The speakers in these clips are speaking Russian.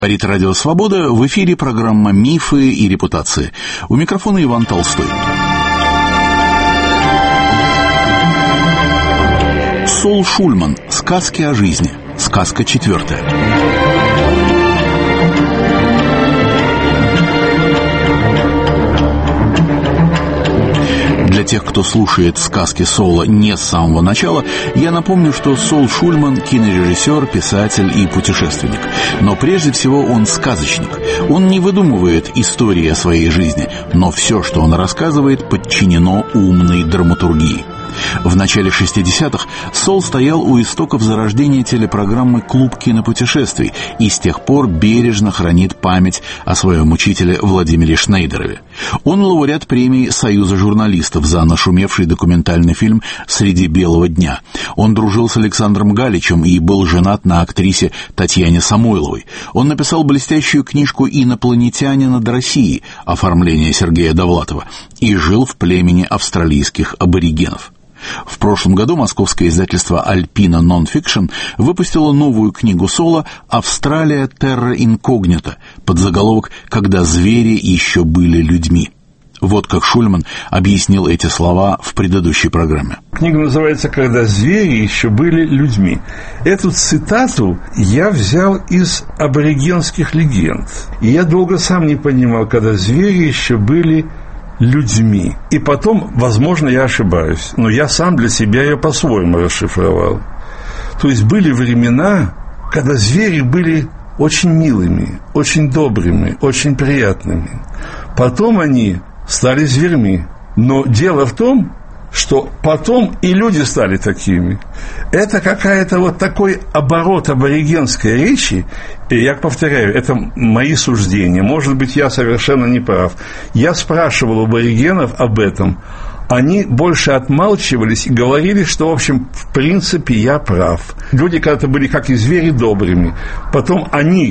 Говорит Радио Свобода, в эфире программа «Мифы и репутации». У микрофона Иван Толстой. Сол Шульман. Сказки о жизни. Сказка 4. Для тех, кто слушает сказки Сола не с самого начала, я напомню, что Сол Шульман – кинорежиссер, писатель и путешественник. Но прежде всего он сказочник. Он не выдумывает истории о своей жизни, но все, что он рассказывает, подчинено умной драматургии. В начале 60-х Сол стоял у истоков зарождения телепрограммы «Клуб кинопутешествий» и с тех пор бережно хранит память о своем учителе Владимире Шнейдерове. Он лауреат премии Союза журналистов за нашумевший документальный фильм «Среди белого дня». Он дружил с Александром Галичем и был женат на актрисе Татьяне Самойловой. Он написал блестящую книжку «Инопланетяне над Россией» оформление Сергея Довлатова и жил в племени австралийских аборигенов. В прошлом году московское издательство «Альпина Нонфикшн» выпустило новую книгу Сола «Австралия терра инкогнита» под заголовок «Когда звери еще были людьми». Вот как Шульман объяснил эти слова в предыдущей программе. Книга называется «Когда звери еще были людьми». Эту цитату я взял из аборигенских легенд. И я долго сам не понимал, когда звери еще были людьми. И потом, возможно, я ошибаюсь, но я сам для себя ее по-своему расшифровал. То есть были времена, когда звери были очень милыми, очень добрыми, очень приятными. Потом они стали зверьми. Но дело в том, что потом и люди стали такими. Это какая-то вот такой оборот аборигенской речи. И я повторяю, это мои суждения. Может быть, я совершенно не прав. Я спрашивал у аборигенов об этом. Они больше отмалчивались и говорили, что, в общем, в принципе, я прав. Люди когда-то были, как и звери, добрыми. Потом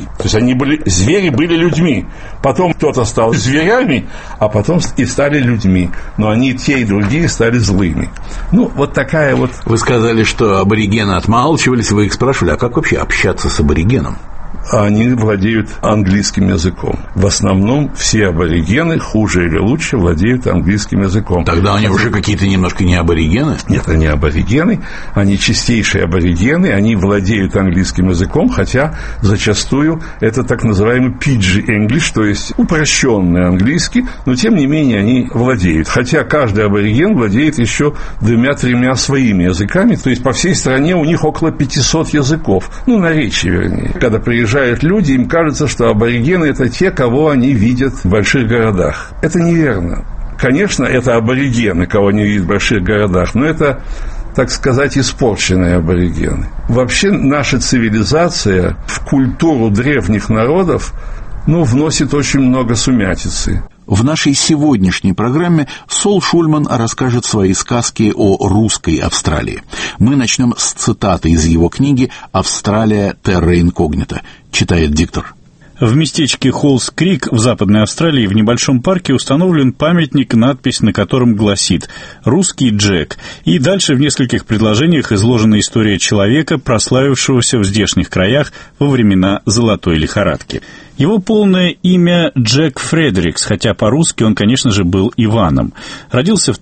звери были людьми. Потом кто-то стал зверями, а потом и стали людьми. Но они, те и другие, стали злыми. Вот такая вот... Вы сказали, что аборигены отмалчивались, вы их спрашивали, а как вообще общаться с аборигеном? Они владеют английским языком. В основном все аборигены, хуже или лучше, владеют английским языком. Тогда они уже какие-то немножко не аборигены? Нет, они аборигены, они чистейшие аборигены, они владеют английским языком, хотя зачастую это так называемый pidgin English, то есть упрощенный английский, но тем не менее они владеют. Хотя каждый абориген владеет еще 2-3 своими языками, то есть по всей стране у них около 500 языков, наречий, вернее. Когда приезжают люди, им кажется, что аборигены – это те, кого они видят в больших городах. Это неверно. Конечно, это аборигены, кого они видят в больших городах, но это, так сказать, испорченные аборигены. Вообще наша цивилизация в культуру древних народов, вносит очень много сумятицы. В нашей сегодняшней программе Сол Шульман расскажет свои сказки о русской Австралии. Мы начнем с цитаты из его книги «Австралия терра инкогнита», читает диктор. В местечке Холлс-Крик в Западной Австралии в небольшом парке установлен памятник, надпись на котором гласит «Русский Джек». И дальше в нескольких предложениях изложена история человека, прославившегося в здешних краях во времена золотой лихорадки. Его полное имя Джек Фредерикс, хотя по-русски он, конечно же, был Иваном. Родился в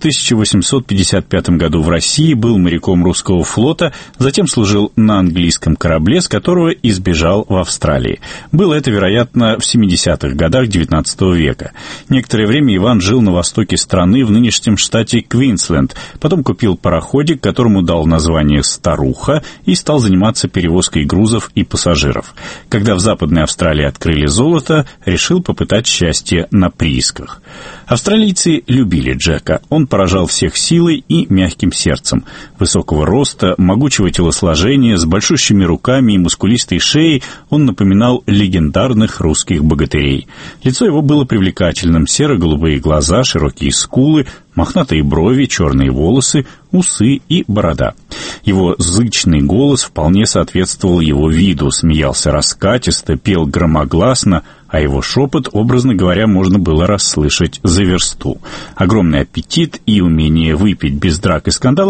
1855 году в России, был моряком русского флота, затем служил на английском корабле, с которого избежал в Австралии. Было это, вероятно, в 70-х годах XIX века. Некоторое время Иван жил на востоке страны, в нынешнем штате Квинсленд. Потом купил пароходик, которому дал название «Старуха», и стал заниматься перевозкой грузов и пассажиров. Когда в Западной Австралии открыли золото, решил попытать счастье на приисках. Австралийцы любили Джека. Он поражал всех силой и мягким сердцем. Высокого роста, могучего телосложения, с большущими руками и мускулистой шеей он напоминал легендарных русских богатырей. Лицо его было привлекательным: серо-голубые глаза, широкие скулы, мохнатые брови, черные волосы, усы и борода. Его зычный голос вполне соответствовал его виду, смеялся раскатисто, пел громогласно, а его шепот, образно говоря, можно было расслышать за версту. Огромный аппетит и умение выпить без драк и скандалов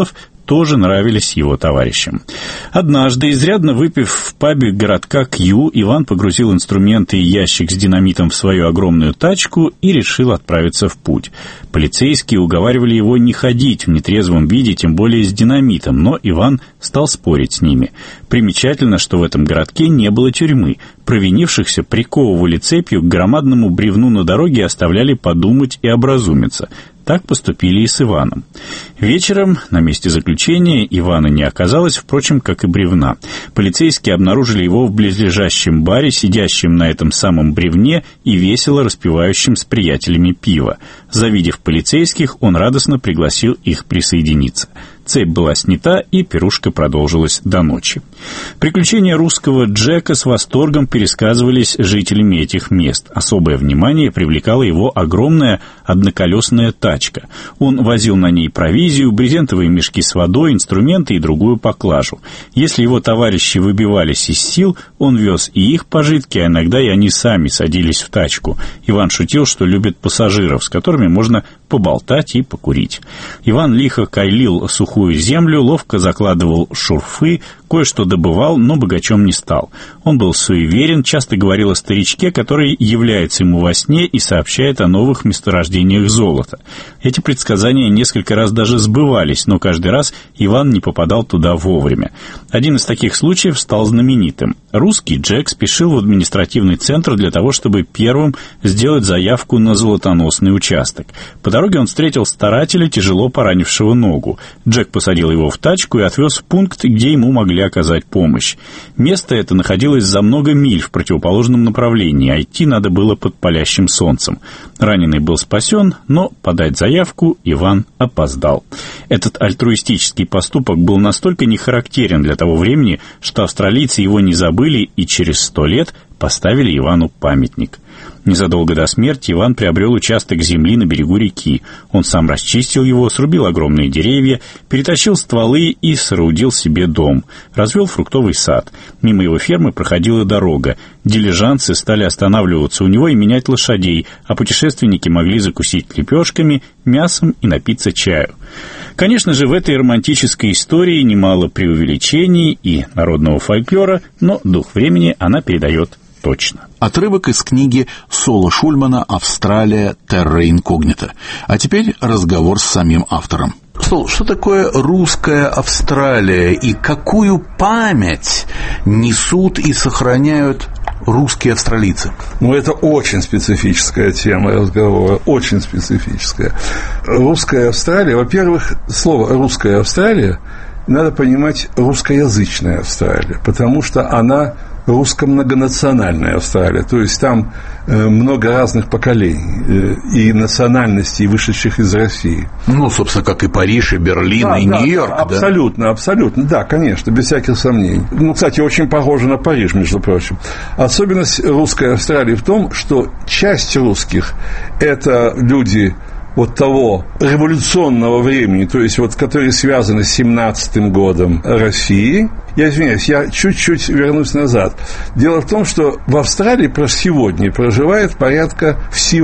тоже нравились его товарищам. Однажды, изрядно выпив в пабе городка Кью, Иван погрузил инструменты и ящик с динамитом в свою огромную тачку и решил отправиться в путь. Полицейские уговаривали его не ходить в нетрезвом виде, тем более с динамитом, но Иван стал спорить с ними. Примечательно, что в этом городке не было тюрьмы. Провинившихся приковывали цепью к громадному бревну на дороге и оставляли подумать и образумиться. Так поступили и с Иваном. Вечером на месте заключения Ивана не оказалось, впрочем, как и бревна. Полицейские обнаружили его в близлежащем баре, сидящем на этом самом бревне и весело распивающим с приятелями пиво. Завидев полицейских, он радостно пригласил их присоединиться. Цепь была снята, и пирушка продолжилась до ночи. Приключения русского Джека с восторгом пересказывались жителями этих мест. Особое внимание привлекала его огромная одноколесная тачка. Он возил на ней провизию, брезентовые мешки с водой, инструменты и другую поклажу. Если его товарищи выбивались из сил, он вез и их пожитки, а иногда и они сами садились в тачку. Иван шутил, что любит пассажиров, с которыми можно поболтать и покурить. Иван лихо кайлил сухую землю, ловко закладывал шурфы, кое-что добывал, но богачом не стал. Он был суеверен, часто говорил о старичке, который является ему во сне и сообщает о новых месторождениях золота. Эти предсказания несколько раз даже сбывались, но каждый раз Иван не попадал туда вовремя. Один из таких случаев стал знаменитым. Русский Джек спешил в административный центр для того, чтобы первым сделать заявку на золотоносный участок. По дороге он встретил старателя, тяжело поранившего ногу. Джек посадил его в тачку и отвез в пункт, где ему могли оказать помощь. Место это находилось за много миль в противоположном направлении, а идти надо было под палящим солнцем. Раненый был спасен, но подать заявку Иван опоздал. Этот альтруистический поступок был настолько нехарактерен для того времени, что австралийцы его не забыли и через 100 лет поставили Ивану памятник. Незадолго до смерти Иван приобрел участок земли на берегу реки. Он сам расчистил его, срубил огромные деревья, перетащил стволы и соорудил себе дом. Развел фруктовый сад. Мимо его фермы проходила дорога. Дилижансы стали останавливаться у него и менять лошадей, а путешественники могли закусить лепешками, мясом и напиться чаю. Конечно же, в этой романтической истории немало преувеличений и народного фольклора, но дух времени она передает точно. Отрывок из книги Сола Шульмана «Австралия. Терра инкогнита». А теперь разговор с самим автором. Сол, что такое русская Австралия и какую память несут и сохраняют русские австралийцы? Ну, это очень специфическая тема разговора, очень специфическая. Русская Австралия, во-первых, слово «русская Австралия» надо понимать русскоязычная Австралия, потому что она русско-многонациональная Австралия, то есть там много разных поколений и национальностей, вышедших из России. Ну, собственно, как и Париж, и Берлин, да, и Нью-Йорк. Абсолютно, абсолютно, да, конечно, без всяких сомнений. Ну, кстати, очень похоже на Париж, между прочим. Особенность русской Австралии в том, что часть русских – это люди вот того революционного времени, то есть вот, которые связаны с 17-м годом России. Я извиняюсь, я чуть-чуть вернусь назад. Дело в том, что в Австралии сегодня проживает порядка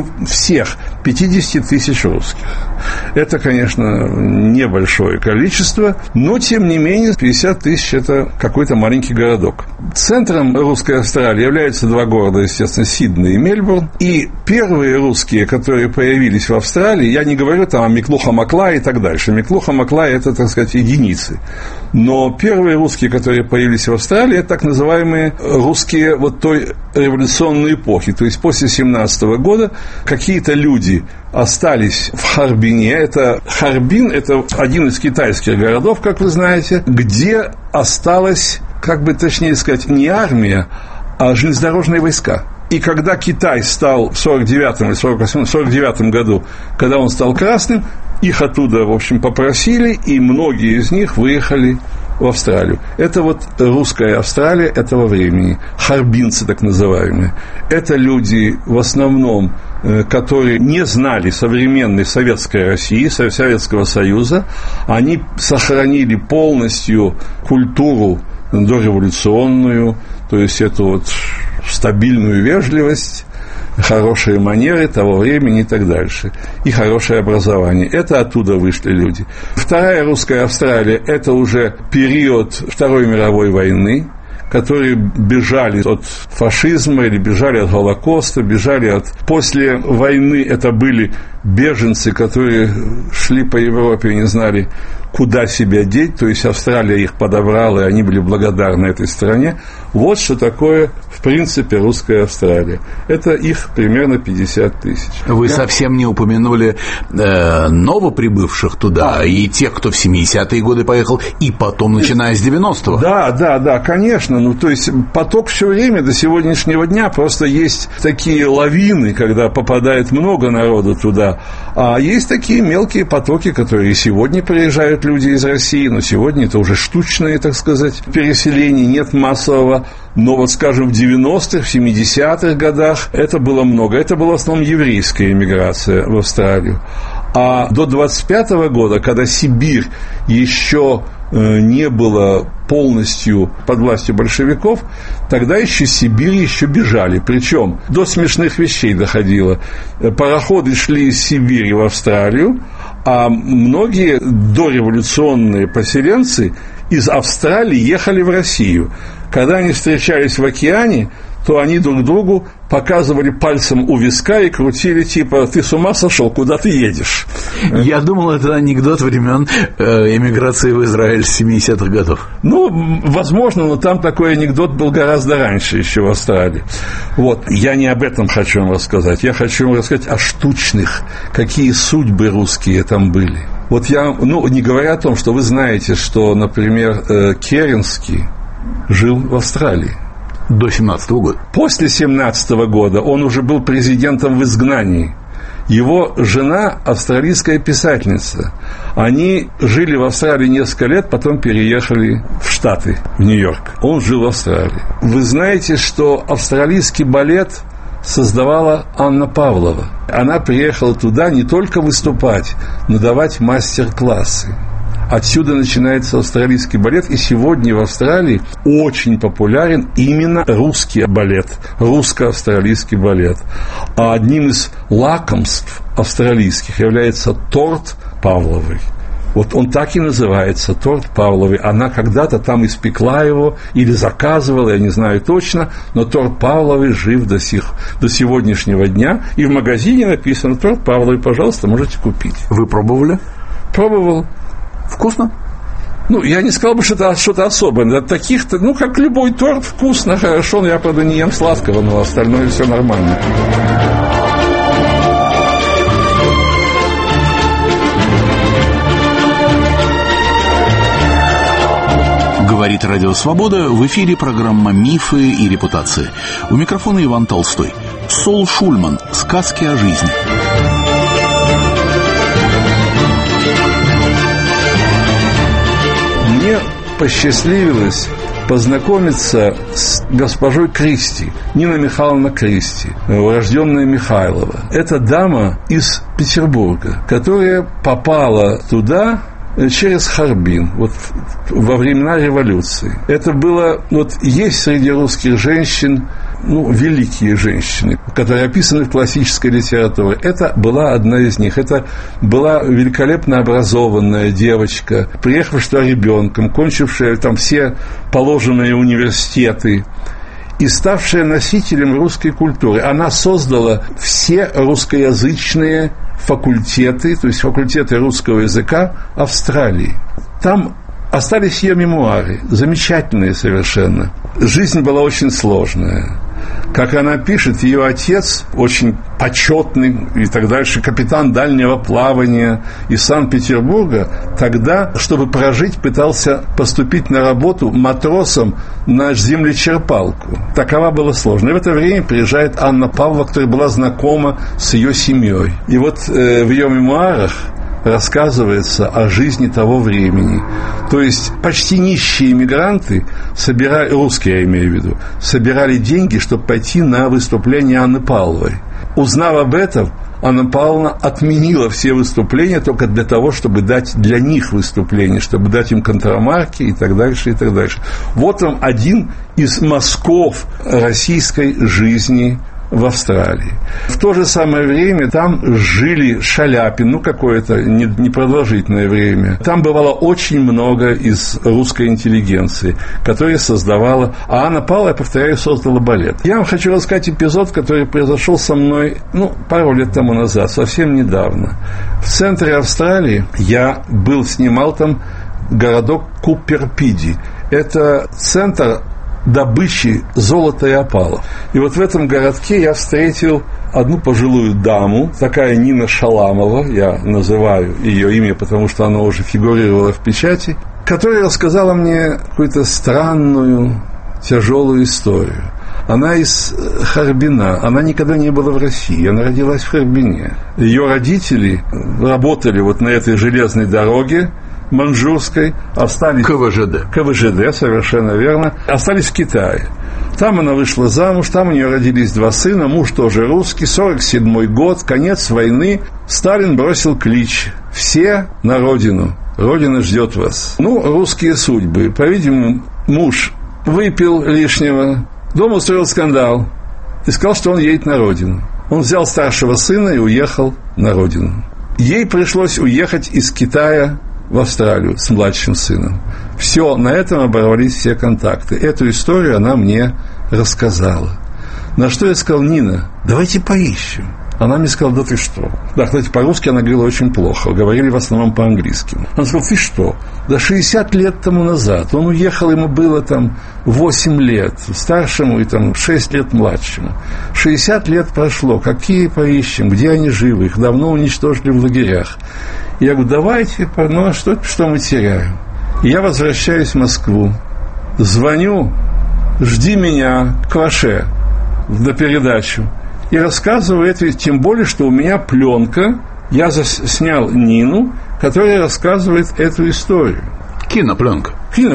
всех 50 тысяч русских. Это, конечно, небольшое количество, но, тем не менее, 50 тысяч – это какой-то маленький городок. Центром русской Австралии являются два города, естественно, Сидней и Мельбурн. И первые русские, которые появились в Австралии, я не говорю там о Миклуха-Маклае и так дальше. Миклуха-Маклае – это, так сказать, единицы. Но первые русские, которые появились в Австралии, это так называемые русские вот той революционной эпохи. То есть после 17-го года какие-то люди остались в Харбине. Харбин – это один из китайских городов, как вы знаете, где осталась, как бы точнее сказать, не армия, а железнодорожные войска. И когда Китай стал в 49-м или 49-м году, когда он стал красным, их оттуда, в общем, попросили, и многие из них выехали в Австралию. Это вот русская Австралия этого времени, харбинцы так называемые. Это люди в основном, которые не знали современной советской России, Советского Союза. Они сохранили полностью культуру дореволюционную, то есть эту вот стабильную вежливость, хорошие манеры того времени и так дальше, и хорошее образование. Это оттуда вышли люди. Вторая русская Австралия – это уже период Второй мировой войны, которые бежали от фашизма или бежали от Холокоста, бежали от... После войны это были беженцы, которые шли по Европе и не знали, куда себя деть, то есть Австралия их подобрала, и они были благодарны этой стране. Вот что такое, в принципе, русская Австралия. Это их примерно 50 тысяч. Вы совсем не упомянули новоприбывших туда, и тех, кто в 70-е годы поехал, и потом, начиная с 90-го. Да, конечно. Ну, то есть поток все время до сегодняшнего дня, просто есть такие лавины, когда попадает много народу туда, а есть такие мелкие потоки, которые и сегодня приезжают люди из России, но сегодня это уже штучные, так сказать, переселения, нет массового. Но вот, скажем, в 90-х, в 70-х годах это было много. Это была в основном еврейская эмиграция в Австралию. А до 25-го года, когда Сибирь еще не была полностью под властью большевиков, тогда еще Сибирь еще бежали. Причем до смешных вещей доходило. Пароходы шли из Сибири в Австралию, а многие дореволюционные поселенцы из Австралии ехали в Россию. Когда они встречались в океане, то они друг другу показывали пальцем у виска и крутили, типа, ты с ума сошел, куда ты едешь? Я думал, это анекдот времен эмиграции в Израиль 70-х годов. Ну, возможно, но там такой анекдот был гораздо раньше, еще в Австралии. Вот, я не об этом хочу вам рассказать. Я хочу вам рассказать о штучных, какие судьбы русские там были. Вот я, не говоря о том, что вы знаете, что, например, Керенский жил в Австралии. До 17-го года. После 17-го года он уже был президентом в изгнании. Его жена австралийская писательница. Они жили в Австралии несколько лет, потом переехали в Штаты, в Нью-Йорк. Он жил в Австралии. Вы знаете, что австралийский балет создавала Анна Павлова. Она приехала туда не только выступать, но давать мастер-классы. Отсюда начинается австралийский балет, и сегодня в Австралии очень популярен именно русский балет, русско-австралийский балет. А одним из лакомств австралийских является торт Павловой. Вот он так и называется, торт Павловой. Она когда-то там испекла его или заказывала, я не знаю точно, но торт Павловой жив до сегодняшнего дня. И в магазине написано торт Павловой, пожалуйста, можете купить. Вы пробовали? Пробовал. Вкусно? Я не сказал бы, что это что-то особенное. От таких-то, как любой торт, вкусно, хорошо, но я, правда, не ем сладкого, но остальное все нормально. Говорит Радио Свобода, в эфире программа «Мифы и репутации». У микрофона Иван Толстой. Сол Шульман. Сказки о жизни. Мне посчастливилось познакомиться с госпожой Кристи, Нина Михайловна Кристи, урожденная Михайлова. Это дама из Петербурга, которая попала туда через Харбин, во времена революции. Это было, есть среди русских женщин, великие женщины, которые описаны в классической литературе. Это была одна из них. Это была великолепно образованная девочка, приехавшая ребенком, кончившая там все положенные университеты и ставшая носителем русской культуры. Она создала все русскоязычные факультеты, то есть факультеты русского языка Австралии. Там остались ее мемуары, замечательные совершенно. Жизнь была очень сложная. Как она пишет, ее отец, очень почетный и так дальше, капитан дальнего плавания из Санкт-Петербурга, тогда, чтобы прожить, пытался поступить на работу матросом на землечерпалку. Такова была сложная. И в это время приезжает Анна Павлова, которая была знакома с ее семьей. И в ее мемуарах рассказывается о жизни того времени. То есть почти нищие иммигранты собирали, русские я имею в виду, собирали деньги, чтобы пойти на выступление Анны Павловой. Узнав об этом, Анна Павловна отменила все выступления только для того, чтобы дать для них выступления, чтобы дать им контрамарки и так дальше, и так дальше. Вот вам один из мазков российской жизни в Австралии. В то же самое время там жили Шаляпин, какое-то непродолжительное время. Там бывало очень много из русской интеллигенции, которая создавала... А Анна Павлова, я повторяю, создала балет. Я вам хочу рассказать эпизод, который произошел со мной, пару лет тому назад, совсем недавно. В центре Австралии я снимал там городок Куперпиди. Это центр добычи золота и опалов. И вот в этом городке я встретил одну пожилую даму, такая Нина Шаламова, я называю ее имя, потому что оно уже фигурировало в печати, которая рассказала мне какую-то странную, тяжелую историю. Она из Харбина, она никогда не была в России, она родилась в Харбине. Ее родители работали вот на этой железной дороге маньчжурской, остались... КВЖД, совершенно верно. Остались в Китае. Там она вышла замуж, там у нее родились 2 сына, муж тоже русский, 47-й год, конец войны. Сталин бросил клич: «Все на родину, родина ждет вас». Русские судьбы. По-видимому, муж выпил лишнего, дома устроил скандал и сказал, что он едет на родину. Он взял старшего сына и уехал на родину. Ей пришлось уехать из Китая в Австралию с младшим сыном. Все, на этом оборвались все контакты. Эту историю она мне рассказала. На что я сказал: Нина, давайте поищем. Она мне сказала: да ты что? Да, кстати, по-русски она говорила очень плохо, говорили в основном по-английски. Она сказала: ты что? Да 60 лет тому назад он уехал, ему было там 8 лет, старшему и там 6 лет младшему. 60 лет прошло, какие поищем, где они живы, их давно уничтожили в лагерях. Я говорю: давайте, а что мы теряем? И я возвращаюсь в Москву, звоню: жди меня к Кваше на передачу. И рассказываю это, тем более, что у меня пленка, я снял Нину, которая рассказывает эту историю. Кинопленка,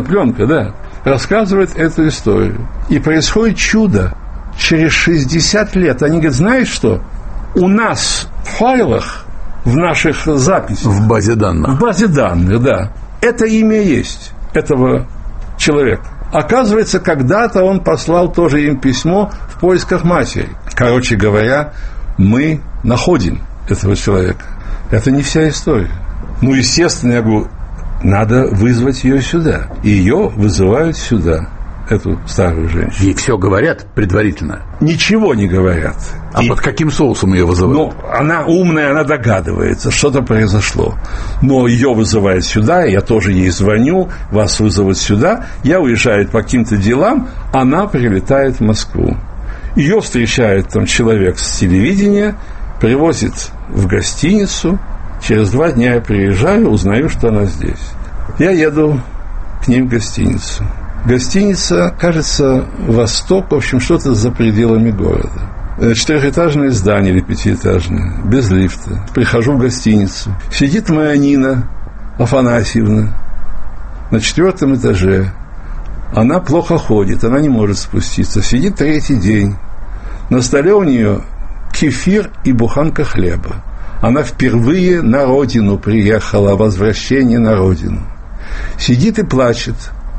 да. Рассказывает эту историю. И происходит чудо. Через 60 лет они говорят: знаешь что? У нас в файлах, в наших записях... В базе данных. В базе данных, да. Это имя есть, этого человека. Оказывается, когда-то он послал тоже им письмо в поисках матери. Короче говоря, мы находим этого человека. Это не вся история. Естественно, я говорю, надо вызвать ее сюда. И ее вызывают сюда, эту старую женщину. Ей все говорят предварительно? Ничего не говорят. А под каким соусом ее вызывают? Она умная, она догадывается, что-то произошло. Но ее вызывают сюда, я тоже ей звоню, вас вызовут сюда. Я уезжаю по каким-то делам, она прилетает в Москву. Ее встречает там человек с телевидения, привозит в гостиницу. Через 2 дня я приезжаю, узнаю, что она здесь. Я еду к ним в гостиницу. Гостиница, кажется, «Восток», в общем, что-то за пределами города. 4-этажное здание или 5-этажное, без лифта. Прихожу в гостиницу. Сидит моя Нина Афанасьевна на 4-м этаже. Она плохо ходит, она не может спуститься. Сидит 3-й день. На столе у нее кефир и буханка хлеба. Она впервые на родину приехала, возвращение на родину. Сидит и плачет.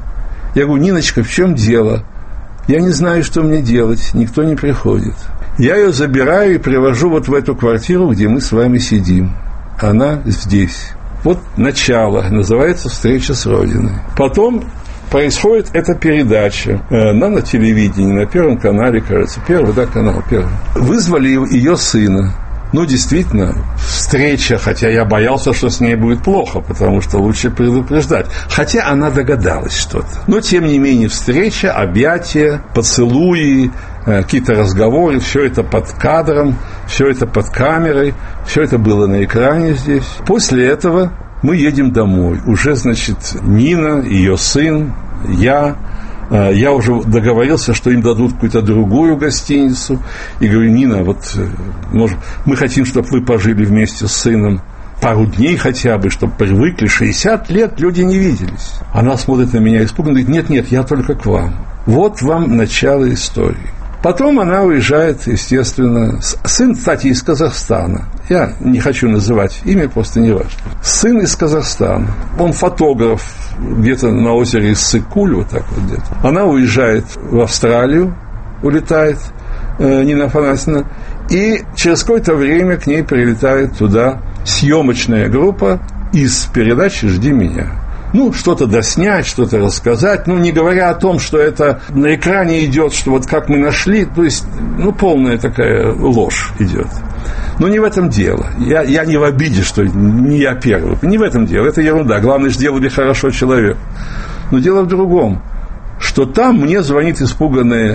Я говорю: Ниночка, в чем дело? Я не знаю, что мне делать, никто не приходит. Я ее забираю и привожу вот в эту квартиру, где мы с вами сидим. Она здесь. Вот начало, называется «Встреча с Родиной». Потом происходит эта передача на телевидении, на Первом канале, кажется, канал Первый. Вызвали ее сына. Действительно, встреча, хотя я боялся, что с ней будет плохо, потому что лучше предупреждать. Хотя она догадалась что-то. Но, тем не менее, встреча, объятия, поцелуи, какие-то разговоры, все это под кадром, все это под камерой, все это было на экране здесь. После этого мы едем домой. Уже, Нина, ее сын, я уже договорился, что им дадут какую-то другую гостиницу. И говорю: Нина, мы хотим, чтобы вы пожили вместе с сыном пару дней хотя бы, чтобы привыкли. 60 лет люди не виделись. Она смотрит на меня испуганно, говорит: нет, я только к вам. Вот вам начало истории. Потом она уезжает, естественно. Сын, кстати, из Казахстана. Я не хочу называть имя, просто не важно. Сын из Казахстана. Он фотограф где-то на озере Иссык-Куль, вот так вот где-то. Она уезжает в Австралию, улетает. Нина Афанасьевна. И через какое-то время к ней прилетает туда съемочная группа из передачи «Жди меня». Ну, что-то доснять, что-то рассказать, ну, не говоря о том, что это на экране идет, что вот как мы нашли, то есть, ну, полная такая ложь идет. Но не в этом дело. Я не в обиде, что не я первый. Не в этом дело. Это ерунда. Главное, сделали хорошо человек. Но дело в другом, что там мне звонит испуганная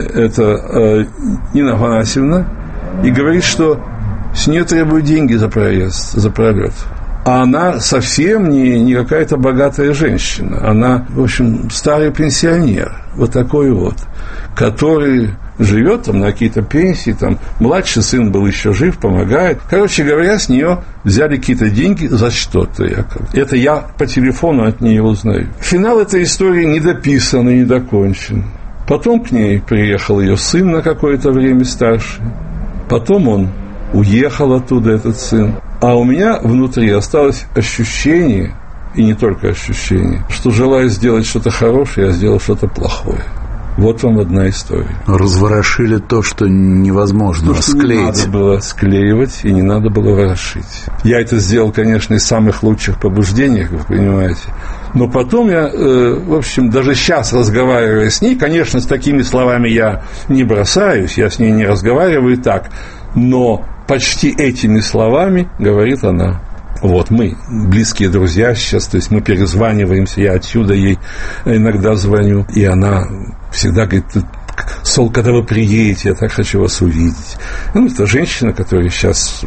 Нина Афанасьевна и говорит, что с нее требуют деньги за проезд, за пролет. А она совсем не какая-то богатая женщина. Она, в общем, старый пенсионер, вот такой вот, который живет там на какие-то пенсии, там младший сын был еще жив, помогает. Короче говоря, с нее взяли какие-то деньги за что-то якобы. Это я по телефону от нее узнаю. Финал этой истории не дописан и не докончен. Потом к ней приехал ее сын на какое-то время старший. Потом он уехал оттуда, этот сын. А у меня внутри осталось ощущение, и не только ощущение, что, желая сделать что-то хорошее, я сделал что-то плохое. Вот вам одна история. Разворошили то, что невозможно склеить. Не надо было склеивать и не надо было ворошить. Я это сделал, конечно, из самых лучших побуждений, вы понимаете. Но потом я, в общем, даже сейчас, разговаривая с ней, конечно, с такими словами я не бросаюсь, я с ней не разговариваю так, но почти этими словами говорит она. Вот мы близкие друзья сейчас, то есть мы перезваниваемся, я отсюда ей иногда звоню, и она всегда говорит: Сол, когда вы приедете, я так хочу вас увидеть. Ну, это женщина, которая сейчас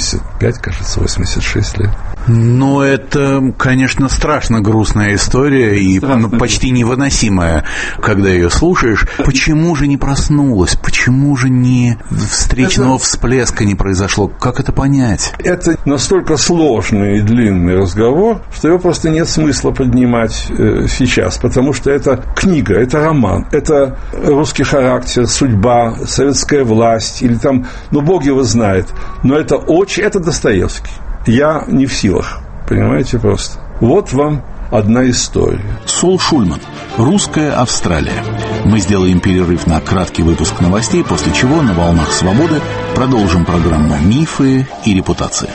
85, кажется, 86 лет. Ну, это, конечно, страшно грустная история и почти невыносимая, когда ее слушаешь. Почему же не проснулась? Почему же не встречного всплеска не произошло? Как это понять? Это настолько сложный и длинный разговор, что его просто нет смысла поднимать сейчас, потому что это книга, это роман, это русский характер, судьба, советская власть, или там, ну, Бог его знает, но это Достоевский. Я не в силах, понимаете, просто. Вот вам одна история. Сол Шульман. Русская Австралия. Мы сделаем перерыв на краткий выпуск новостей, после чего на волнах свободы продолжим программу «Мифы и репутация».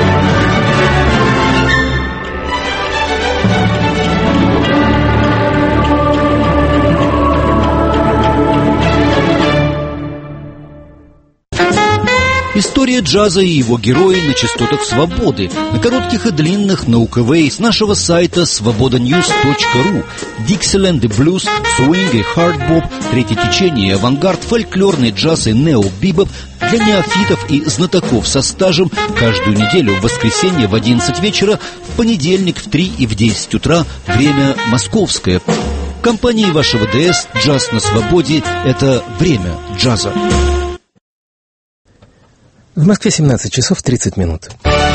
История джаза и его герои на частотах свободы, на коротких и длинных, на УКВ, с нашего сайта svobodanews.ru. Диксиленд и блюз, свинг и хардбоп, третье течение, авангард, фольклорный джаз и нео-бибоп для неофитов и знатоков со стажем каждую неделю в воскресенье в 11 вечера, в понедельник в 3 и в 10 утра, время московское. В компании вашего ДС «Джаз на свободе» — это время джаза. В Москве 17 часов 30 минут.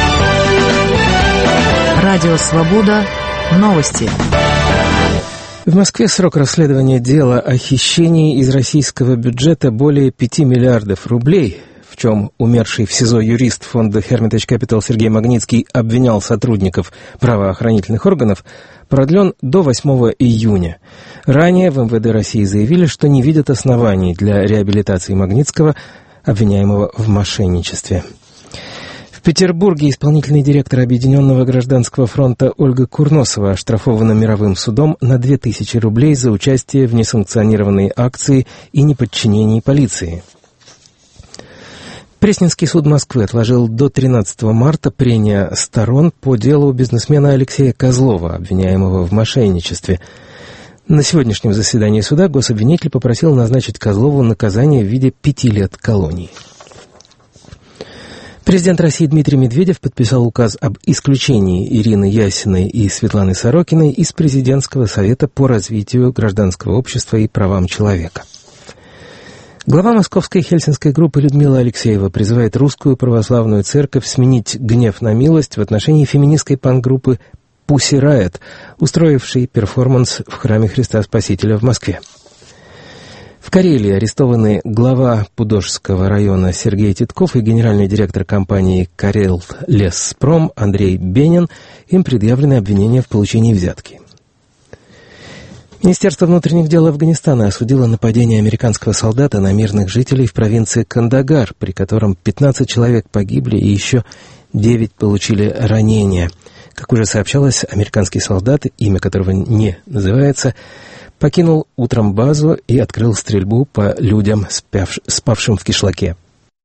Радио «Свобода». Новости. В Москве срок расследования дела о хищении из российского бюджета более 5 миллиардов рублей, в чем умерший в СИЗО юрист фонда Hermitage Capital Сергей Магнитский обвинял сотрудников правоохранительных органов, продлен до 8 июня. Ранее в МВД России заявили, что не видят оснований для реабилитации Магнитского, обвиняемого в мошенничестве. В Петербурге исполнительный директор Объединенного гражданского фронта Ольга Курносова оштрафована мировым судом на 2000 рублей за участие в несанкционированной акции и неподчинении полиции. Пресненский суд Москвы отложил до 13 марта прения сторон по делу бизнесмена Алексея Козлова, обвиняемого в мошенничестве. На сегодняшнем заседании суда гособвинитель попросил назначить Козлову наказание в виде 5 лет колонии. Президент России Дмитрий Медведев подписал указ об исключении Ирины Ясиной и Светланы Сорокиной из Президентского совета по развитию гражданского общества и правам человека. Глава московской хельсинской группы Людмила Алексеева призывает Русскую православную церковь сменить гнев на милость в отношении феминистской панк-группы Pussy Riot, устроившей перформанс в храме Христа Спасителя в Москве. В Карелии арестованы глава Пудожского района Сергей Титков и генеральный директор компании «Карел-Леспром» Андрей Бенин. Им предъявлены обвинения в получении взятки. Министерство внутренних дел Афганистана осудило нападение американского солдата на мирных жителей в провинции Кандагар, при котором 15 человек погибли и еще 9 получили ранения. Как уже сообщалось, американский солдат, имя которого не называется, покинул утром базу и открыл стрельбу по людям, спавшим в кишлаке.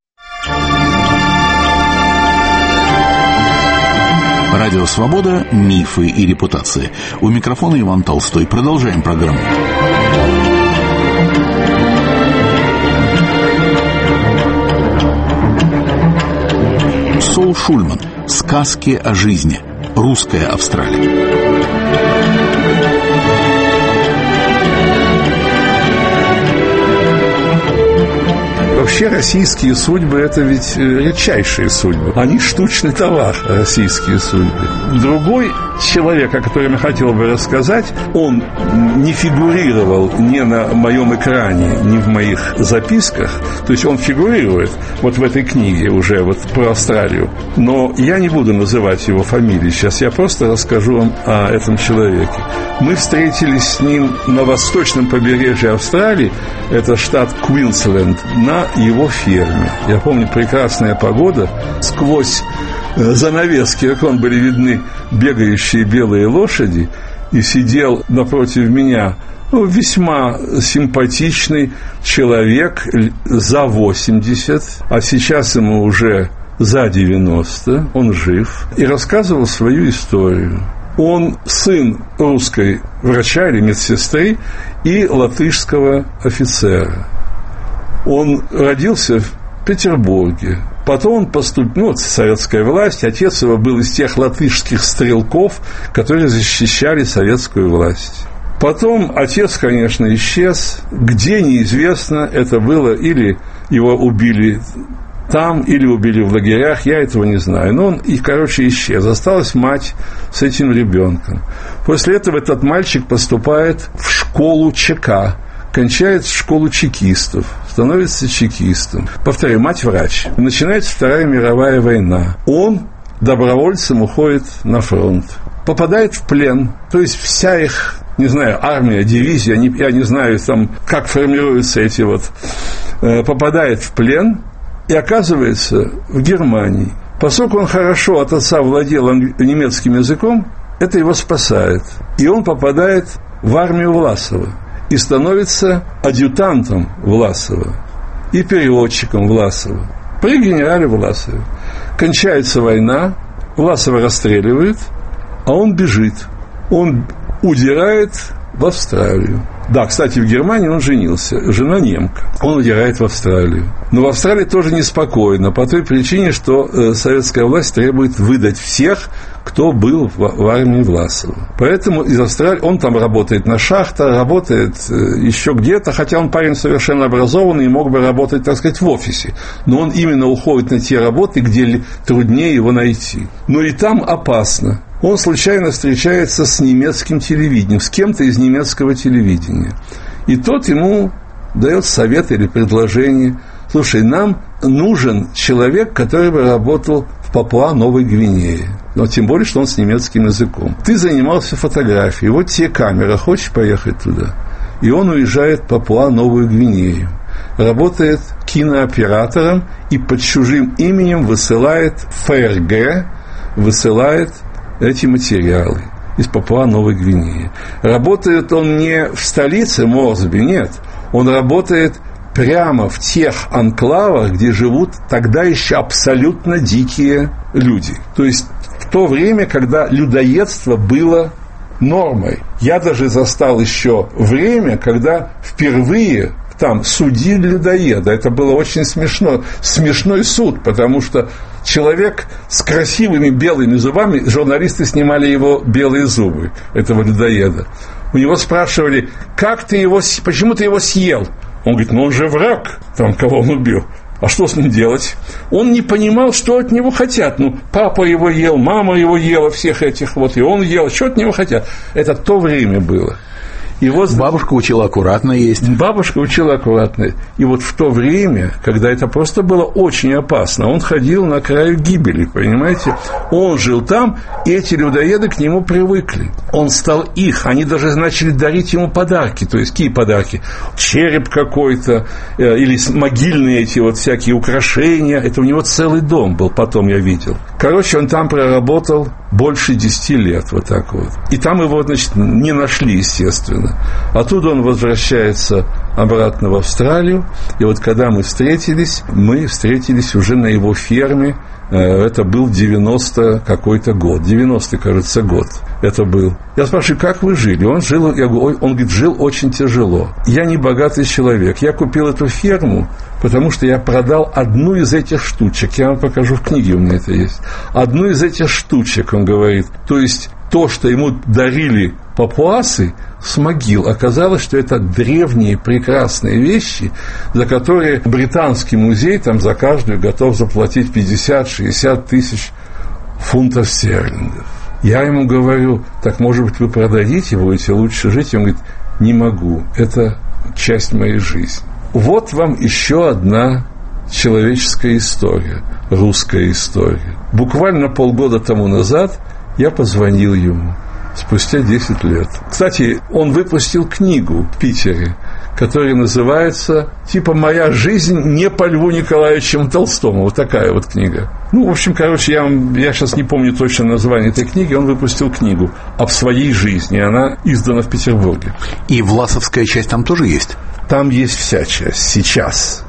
Радио «Свобода. Мифы и репутации». У микрофона Иван Толстой. Продолжаем программу. Сол Шульман. «Сказки о жизни». Русская Австралия. Вообще российские судьбы – это ведь редчайшие судьбы. Они штучный товар, российские судьбы. Другой человек, о котором я хотел бы рассказать, он не фигурировал ни на моем экране, ни в моих записках. То есть он фигурирует вот в этой книге уже вот про Австралию. Но я не буду называть его фамилию сейчас. Я просто расскажу вам о этом человеке. Мы встретились с ним на восточном побережье Австралии, это штат Квинсленд, на его ферме. Я помню, прекрасная погода, сквозь занавески окон были видны бегающие белые лошади, и сидел напротив меня весьма симпатичный человек за 80, а сейчас ему уже за 90, он жив, и рассказывал свою историю. Он сын русской врача или медсестры и латышского офицера. Он родился в Петербурге. Потом он поступил, советская власть, отец его был из тех латышских стрелков, которые защищали советскую власть. Потом отец, конечно, исчез. Где, неизвестно, это было или его убили там, или убили в лагерях, я этого не знаю. Но он, исчез. Осталась мать с этим ребенком. После этого этот мальчик поступает в школу ЧК, кончает школу чекистов, становится чекистом. Повторяю, мать врач. Начинается Вторая мировая война. Он добровольцем уходит на фронт. Попадает в плен. То есть вся их, армия, дивизия, я не знаю, там, как формируются эти попадает в плен и оказывается в Германии. Поскольку он хорошо от отца владел немецким языком, это его спасает. И он попадает в армию Власова и становится адъютантом Власова и переводчиком Власова при генерале Власове. Кончается война, Власова расстреливают, а он бежит. Он удирает в Австралию. Да, кстати, в Германии он женился. Жена немка. Он удирает в Австралию. Но в Австралии тоже неспокойно, по той причине, что советская власть требует выдать всех, кто был в армии Власова. Поэтому из Австралии он там работает на шахтах, работает еще где-то, хотя он парень совершенно образованный и мог бы работать, так сказать, в офисе. Но он именно уходит на те работы, где труднее его найти. Но и там опасно. Он случайно встречается с немецким телевидением, с кем-то из немецкого телевидения. И тот ему дает совет или предложение: слушай, нам нужен человек, который бы работал в Папуа-Новой Гвинее. Но тем более, что он с немецким языком. Ты занимался фотографией, вот тебе камера, хочешь поехать туда? И он уезжает в Папуа-Новую Гвинею. Работает кинооператором и под чужим именем высылает ФРГ, высылает эти материалы из Папуа-Новой Гвинеи. Работает он не в столице Морсби, нет. Он работает прямо в тех анклавах, где живут тогда еще абсолютно дикие люди. То есть в то время, когда людоедство было нормой. Я даже застал еще время, когда впервые там судили людоеда. Это было очень смешно. Смешной суд, потому что человек с красивыми белыми зубами, журналисты снимали его белые зубы, этого людоеда. У него спрашивали: почему ты его съел? Он говорит: он же враг, там, кого он убил. А что с ним делать? Он не понимал, что от него хотят. Папа его ел, мама его ела, всех этих и он ел. Что от него хотят? Это то время было. И вот, бабушка учила аккуратно есть. Бабушка учила аккуратно. И вот в то время, когда это просто было очень опасно, он ходил на краю гибели, понимаете? Он жил там, и эти людоеды к нему привыкли. Он стал их. Они даже начали дарить ему подарки. То есть, какие подарки? Череп какой-то, или могильные эти вот всякие украшения. Это у него целый дом был, потом я видел. Короче, он там проработал больше 10 лет, вот так вот. И там его, значит, не нашли, естественно. Оттуда он возвращается обратно в Австралию. И вот когда мы встретились уже на его ферме. Это был 90 какой-то год. 90-й, кажется, год это был. Я спрашиваю, как вы жили? Он говорит, жил очень тяжело. Я не богатый человек. Я купил эту ферму, потому что я продал одну из этих штучек. Я вам покажу, в книге у меня это есть. Одну из этих штучек, он говорит. То есть, то, что ему дарили папуасы с могил, оказалось, что это древние прекрасные вещи, за которые британский музей там за каждую готов заплатить 50-60 тысяч фунтов стерлингов. Я ему говорю, так, может быть, вы продадите, будете лучше жить? И он говорит, не могу, это часть моей жизни. Вот вам еще одна человеческая история, русская история. Буквально полгода тому назад я позвонил ему, спустя 10 лет. Кстати, он выпустил книгу в Питере, которая называется типа «Моя жизнь не по Льву Николаевичу Толстому». Вот такая вот книга. В общем, короче, я сейчас не помню точно название этой книги. Он выпустил книгу об своей жизни. Она издана в Петербурге. И власовская часть там тоже есть? Там есть вся часть. Сейчас.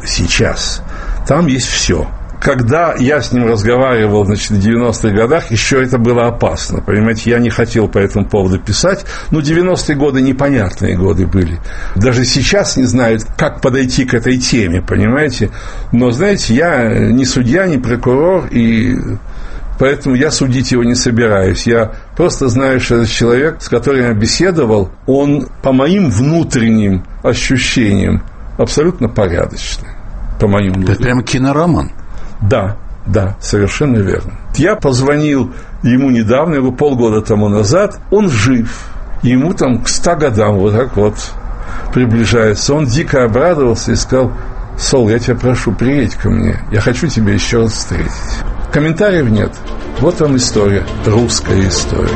Там есть все. Когда я с ним разговаривал, в 90-х годах, еще это было опасно, понимаете, я не хотел по этому поводу писать, 90-е годы непонятные годы были, даже сейчас не знают, как подойти к этой теме, понимаете, но, знаете, я не судья, не прокурор, и поэтому я судить его не собираюсь, я просто знаю, что этот человек, с которым я беседовал, он, по моим внутренним ощущениям, абсолютно порядочный, по моим внутренним. Это прямо кинороман. Да, совершенно верно. Я позвонил ему недавно, полгода тому назад, он жив, ему там к 100 годам вот так вот приближается. Он дико обрадовался и сказал, Сол, я тебя прошу, приедь ко мне, я хочу тебя еще раз встретить. Комментариев нет. Вот вам история, русская история.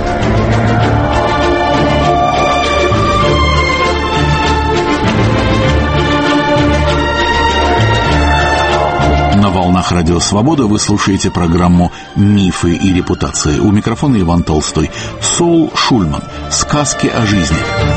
На волнах Радио Свобода вы слушаете программу «Мифы и репутации». У микрофона Иван Толстой. Сол Шульман. Сказки о жизни.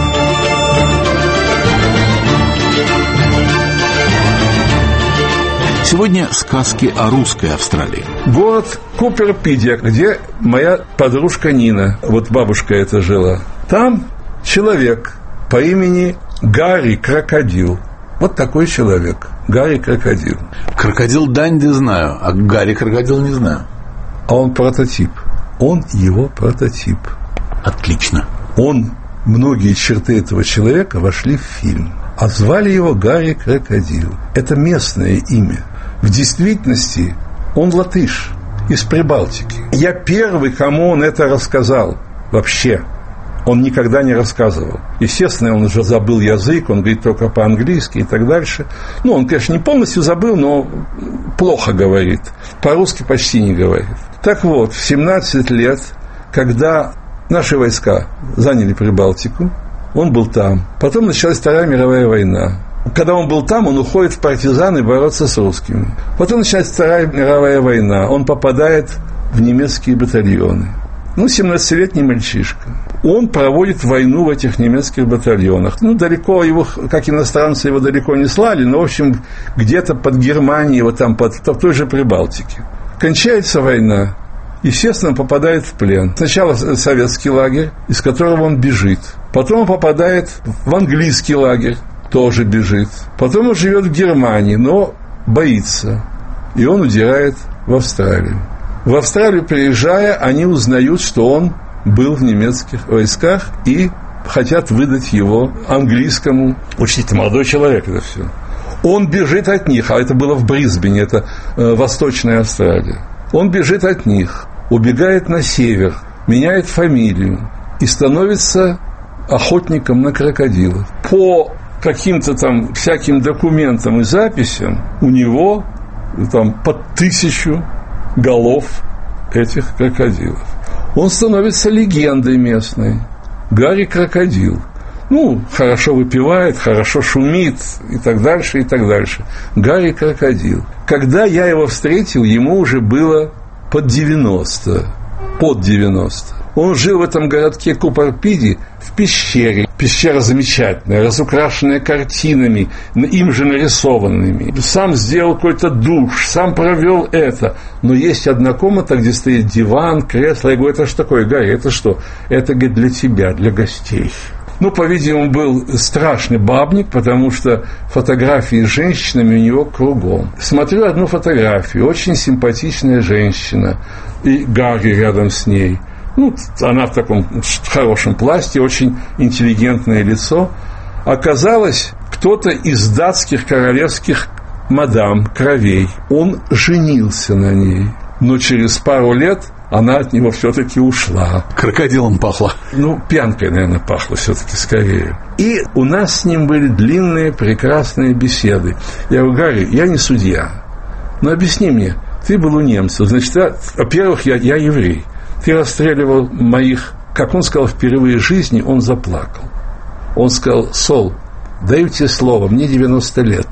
Сегодня сказки о русской Австралии. Город Купер-Пидия, где моя подружка Нина, вот бабушка эта жила. Там человек по имени Гарри Крокодил. Вот такой человек, Гарри Крокодил. Крокодил Данди знаю, а Гарри Крокодил не знаю. А он прототип. Он его прототип. Отлично. Многие черты этого человека вошли в фильм. А звали его Гарри Крокодил. Это местное имя. В действительности он латыш из Прибалтики. Я первый, кому он это рассказал вообще. Он никогда не рассказывал. Естественно, он уже забыл язык, он говорит только по-английски и так дальше. Он, конечно, не полностью забыл, но плохо говорит. По-русски почти не говорит. Так вот, в 17 лет, когда наши войска заняли Прибалтику, он был там. Потом началась Вторая мировая война. Когда он был там, он уходит в партизаны бороться с русскими. Потом начинается Вторая мировая война. Он попадает в немецкие батальоны. 17-летний мальчишка. Он проводит войну в этих немецких батальонах. Далеко его, как иностранцы, его далеко не слали, но, в общем, где-то под Германией, вот там, в той же Прибалтике. Кончается война. Естественно, он попадает в плен. Сначала советский лагерь, из которого он бежит. Потом он попадает в английский лагерь, тоже бежит. Потом он живет в Германии, но боится. И он удирает в Австралию. В Австралию, приезжая, они узнают, что он был в немецких войсках и хотят выдать его английскому. Учитель, молодой человек, это все. Он бежит от них, а это было в Брисбене, это Восточная Австралия. Он бежит от них, убегает на север, меняет фамилию и становится охотником на крокодилов. По каким-то там всяким документам и записям у него там под 1000 голов этих крокодилов. Он становится легендой местной. Гарри крокодил. Хорошо выпивает, хорошо шумит и так дальше, и так дальше. Гарри крокодил. Когда я его встретил, ему уже было под 90. Он жил в этом городке Купарпиди в пещере. Пещера замечательная, разукрашенная картинами, им же нарисованными. Сам сделал какой-то душ, сам провел это. Но есть одна комната, где стоит диван, кресло. Я говорю, это что такое, Гарри, это что? Это, говорит, для тебя, для гостей. По-видимому, был страшный бабник, потому что фотографии с женщинами у него кругом. Смотрю одну фотографию, очень симпатичная женщина, и Гарри рядом с ней. Она в таком хорошем платье, очень интеллигентное лицо. Оказалось, кто-то из датских королевских мадам, кровей. Он женился на ней, но через пару лет она от него все-таки ушла. Крокодилом пахло. Пьянкой, наверное, пахло все-таки скорее. И у нас с ним были длинные, прекрасные беседы. Я говорю, Гарри, я не судья, но объясни мне, ты был у немцев, значит, во-первых, я еврей. Ты расстреливал моих, как он сказал, впервые в жизни, он заплакал. Он сказал, Сол, даю тебе слово, мне 90 лет.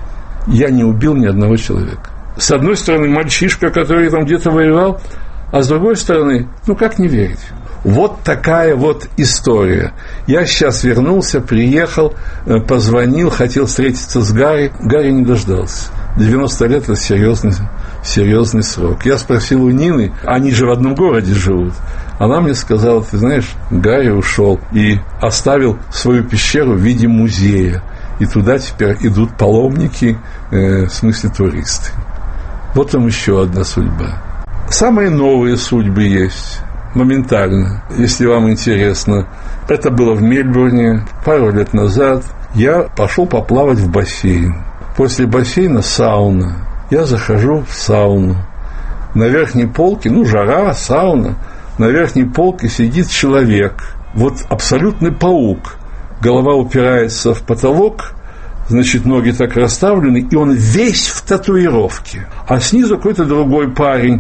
Я не убил ни одного человека. С одной стороны, мальчишка, который там где-то воевал, а с другой стороны, как не верить? Вот такая вот история. Я сейчас вернулся, приехал, позвонил, хотел встретиться с Гарри. Гарри не дождался. 90 лет – это серьезный срок. Я спросил у Нины, они же в одном городе живут. Она мне сказала, ты знаешь, Гарри ушел и оставил свою пещеру в виде музея. И туда теперь идут паломники, в смысле туристы. Вот там еще одна судьба. Самые новые судьбы есть, моментально, если вам интересно. Это было в Мельбурне пару лет назад. Я пошел поплавать в бассейн. После бассейна сауна. Я захожу в сауну. На верхней полке, жара, сауна. На верхней полке сидит человек. Вот абсолютный паук. Голова упирается в потолок, значит, ноги так расставлены, и он весь в татуировке. А снизу какой-то другой парень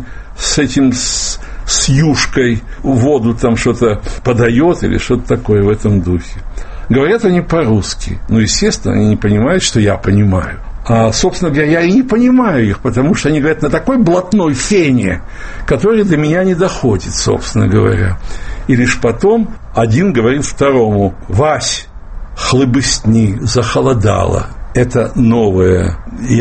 с юшкой воду там что-то подает или что-то такое в этом духе. Говорят они по-русски. Естественно, они не понимают, что я понимаю. А, собственно говоря, я и не понимаю их, потому что они говорят на такой блатной фене, который до меня не доходит, собственно говоря. И лишь потом один говорит второму: «Вась, хлыбыстни, захолодало». Это новое.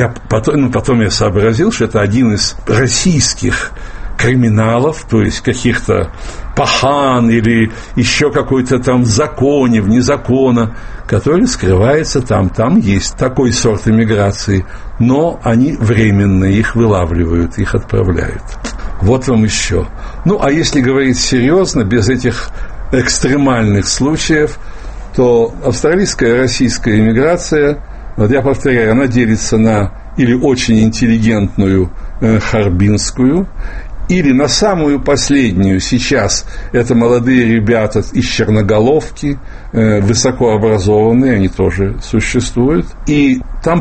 Потом я сообразил, что это один из российских криминалов, то есть каких-то пахан или еще какой-то там в законе, вне закона, который скрывается там. Там есть такой сорт иммиграции, но они временные, их вылавливают, их отправляют. Вот вам еще. А если говорить серьезно, без этих экстремальных случаев, то австралийская и российская иммиграция, я повторяю, она делится на или очень интеллигентную харбинскую, или на самую последнюю сейчас это молодые ребята из Черноголовки, высокообразованные, они тоже существуют. И там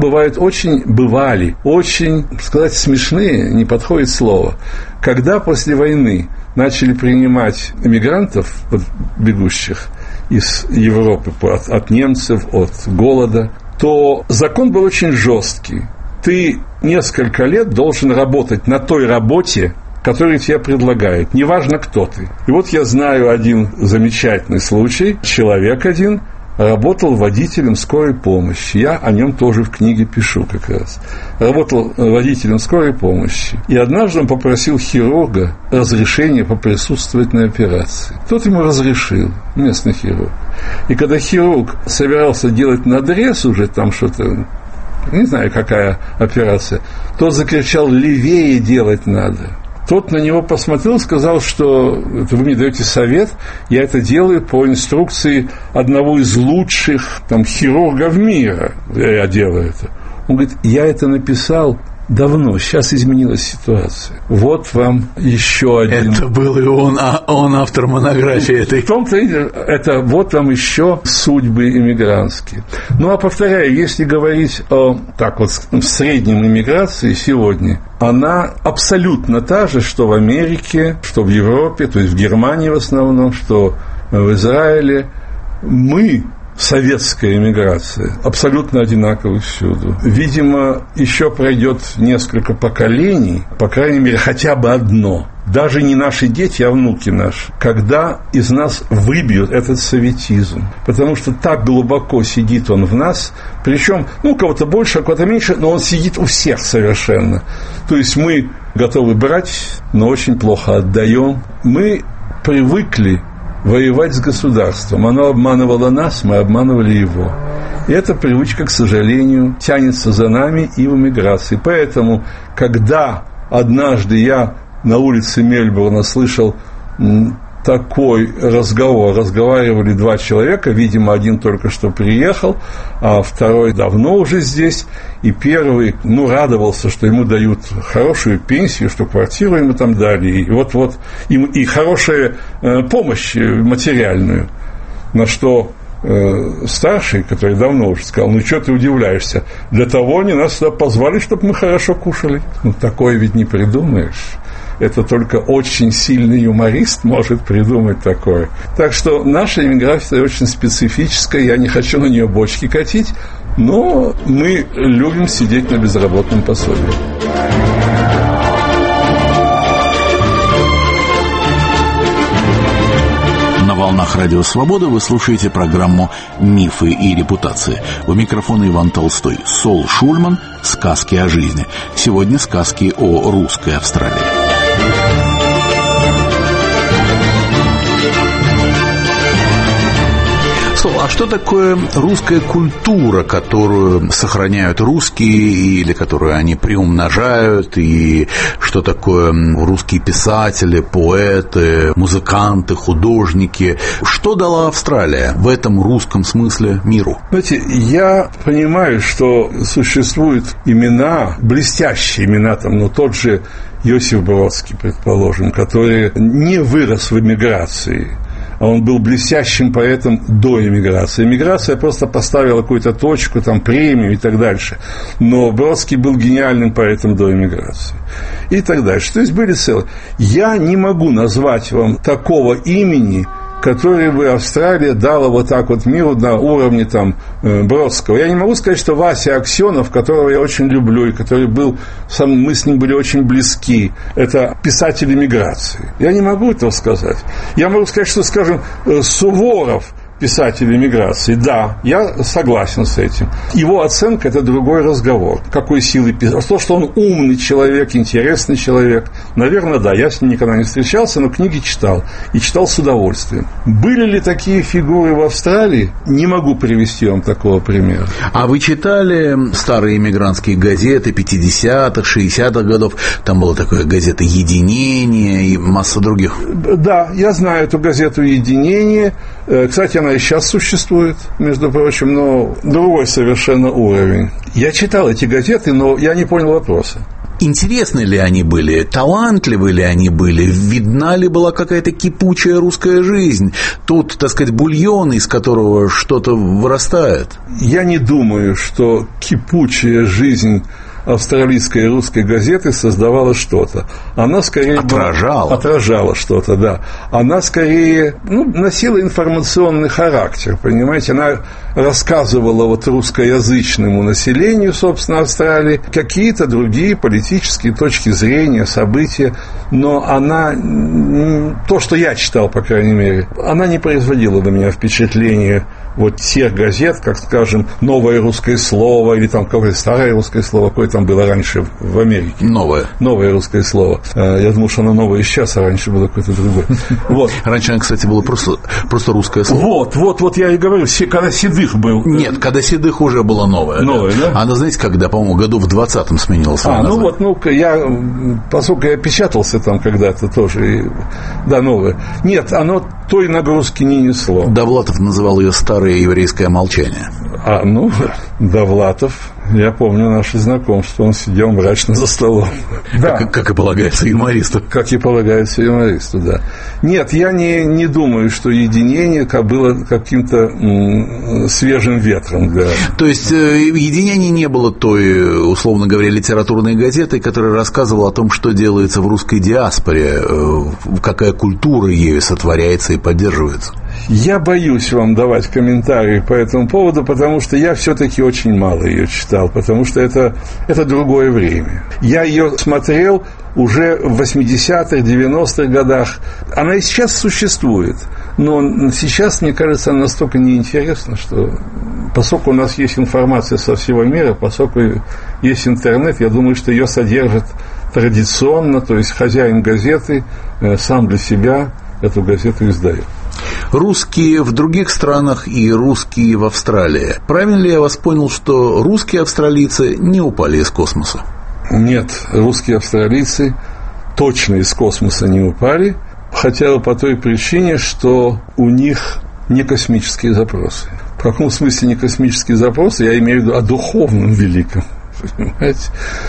бывали очень, сказать, смешные, не подходит слово. Когда после войны начали принимать эмигрантов, бегущих из Европы от немцев, от голода, то закон был очень жесткий. Ты несколько лет должен работать на той работе, которые тебе предлагают, неважно, кто ты. И вот я знаю один замечательный случай. Человек один работал водителем скорой помощи. Я о нем тоже в книге пишу как раз. Работал водителем скорой помощи. И однажды он попросил хирурга разрешения поприсутствовать на операции. Тот ему разрешил, местный хирург. И когда хирург собирался делать надрез уже, там что-то, не знаю, какая операция, тот закричал: «Левее делать надо». Тот на него посмотрел, сказал, что это вы мне даете совет, я это делаю по инструкции одного из лучших хирургов мира. Я делаю это. Он говорит: я это написал давно. Сейчас изменилась ситуация. Вот вам еще один. Это был и он автор монографии этой. В том-то это вот вам еще судьбы иммигрантские. Ну, а повторяю, если говорить о в среднем иммиграции сегодня, она абсолютно та же, что в Америке, что в Европе, то есть в Германии в основном, что в Израиле. Мы, советская эмиграция, абсолютно одинаковы всюду. Видимо, еще пройдет несколько поколений, по крайней мере, хотя бы одно. Даже не наши дети, а внуки наши, когда из нас выбьют этот советизм. Потому что так глубоко сидит он в нас, причем, у кого-то больше, а у кого-то меньше, но он сидит у всех совершенно. То есть мы готовы брать, но очень плохо отдаем. Мы привыкли воевать с государством. Оно обманывало нас, мы обманывали его. И эта привычка, к сожалению, тянется за нами и в эмиграции. Поэтому, когда однажды я на улице Мельбурна слышал такой разговор, разговаривали два человека, видимо, один только что приехал, а второй давно уже здесь, и первый, радовался, что ему дают хорошую пенсию, что квартиру ему там дали, и вот и хорошая помощь материальную, на что старший, который давно уже сказал, что ты удивляешься, для того они нас сюда позвали, чтобы мы хорошо кушали. Такое ведь не придумаешь. Это только очень сильный юморист может придумать такое. Так что наша иммиграция очень специфическая, я не хочу на нее бочки катить, но мы любим сидеть на безработном пособии. На волнах Радио Свобода вы слушаете программу «Мифы и репутации». У микрофона Иван Толстой. Сол Шульман. Сказки о жизни. Сегодня сказки о русской Австралии. А что такое русская культура, которую сохраняют русские или которую они приумножают, и что такое русские писатели, поэты, музыканты, художники? Что дала Австралия в этом русском смысле миру? Знаете, я понимаю, что существуют имена, блестящие имена, тот же Иосиф Бродский, предположим, который не вырос в эмиграции, а он был блестящим поэтом до эмиграции. Эмиграция просто поставила какую-то точку, премию и так дальше. Но Бродский был гениальным поэтом до эмиграции. И так дальше. То есть были целые. Я не могу назвать вам такого имени, которое бы Австралия дала миру на уровне Бродского. Я не могу сказать, что Вася Аксенов, которого я очень люблю, и который был, мы с ним были очень близки, это писатель эмиграции. Я не могу этого сказать. Я могу сказать, что, скажем, Суворов, писатель эмиграции, да, я согласен с этим. Его оценка – это другой разговор. Какой силы писать? То, что он умный человек, интересный человек, наверное, да, я с ним никогда не встречался, но книги читал, и читал с удовольствием. Были ли такие фигуры в Австралии? Не могу привести вам такого примера. А вы читали старые эмигрантские газеты 50-х, 60-х годов? Там была такая газета «Единение» и масса других. Да, я знаю эту газету «Единение». Кстати, она и сейчас существует, между прочим, но другой совершенно уровень. Я читал эти газеты, но я не понял вопроса. Интересны ли они были, талантливы ли они были, видна ли была какая-то кипучая русская жизнь, тот, так сказать, бульон, из которого что-то вырастает? Я не думаю, что кипучая жизнь австралийской и русской газеты создавала что-то. Она скорее отражала что-то, да. Она скорее носила информационный характер, понимаете. Она рассказывала русскоязычному населению, собственно, Австралии какие-то другие политические точки зрения, события, но она, то, что я читал, по крайней мере, она не производила на меня впечатления тех газет, как, скажем, «Новое русское слово» или какое-то «Старое русское слово», какое там было раньше в Америке. Новое русское слово. Я думал, что оно новое сейчас, а раньше было какое-то другое. Раньше оно, кстати, было просто русское слово. Вот я и говорю, когда Седых был. Нет, когда Седых уже было новое. Новое, да? Она, знаете, когда, по-моему, году в 20-м сменила свое название. поскольку я печатался там когда-то тоже, да, новое. Нет, оно той нагрузки не несло. Довлатов называл ее «старое еврейское молчание». Довлатов, Я помню наше знакомство, он сидел мрачно за столом. Да. Как и полагается юмористу. Как и полагается юмористу, да. Нет, я не думаю, что единение было каким-то свежим ветром. Да. То есть единения не было той, условно говоря, литературной газетой, которая рассказывала о том, что делается в русской диаспоре, какая культура ею сотворяется и поддерживается. Я боюсь вам давать комментарии по этому поводу, потому что я все-таки очень мало ее читал, потому что это другое время. Я ее смотрел уже в 80-х, 90-х годах. Она и сейчас существует, но сейчас, мне кажется, она настолько неинтересна, что поскольку у нас есть информация со всего мира, поскольку есть интернет, я думаю, что ее содержат традиционно, то есть хозяин газеты сам для себя эту газету издает. Русские в других странах и русские в Австралии. Правильно ли я вас понял, что русские австралийцы не упали из космоса? Нет, русские австралийцы точно из космоса не упали, хотя бы по той причине, что у них не космические запросы. В каком смысле не космические запросы? Я имею в виду о духовном великом. Понимаете?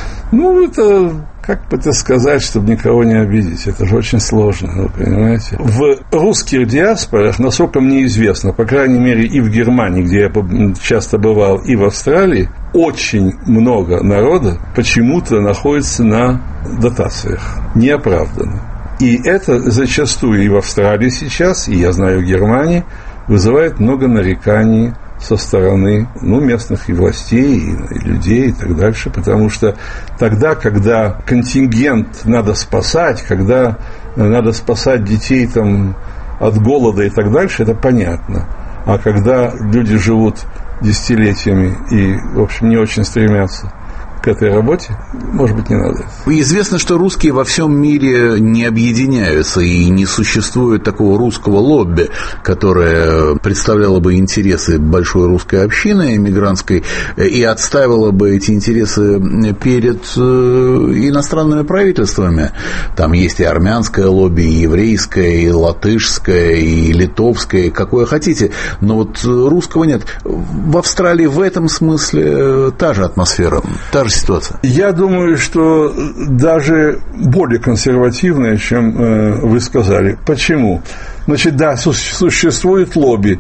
Это, как бы это сказать, чтобы никого не обидеть, это же очень сложно, вы понимаете. В русских диаспорах, насколько мне известно, по крайней мере и в Германии, где я часто бывал, и в Австралии, очень много народа почему-то находится на дотациях, неоправданно. И это зачастую и в Австралии сейчас, и я знаю в Германии, вызывает много нареканий со стороны местных и властей, и людей, и так дальше, потому что тогда, когда контингент надо спасать, когда надо спасать детей от голода и так дальше, это понятно. А когда люди живут десятилетиями и, в общем, не очень стремятся к этой работе, может быть, не надо. Известно, что русские во всем мире не объединяются, и не существует такого русского лобби, которое представляло бы интересы большой русской общины эмигрантской и отстаивало бы эти интересы перед иностранными правительствами. Там есть и армянское лобби, и еврейское, и латышское, и литовское, какое хотите, но русского нет. В Австралии в этом смысле та же атмосфера, та же ситуация? Я думаю, что даже более консервативная, чем вы сказали. Почему? Значит, да, существует лобби.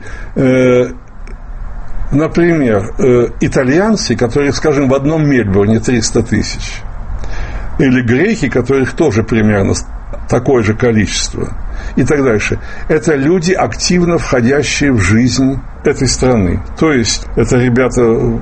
Например, итальянцы, которых, скажем, в одном Мельбурне 300 тысяч, или греки, которых тоже примерно такое же количество, и так дальше. Это люди, активно входящие в жизнь этой страны. То есть, это ребята,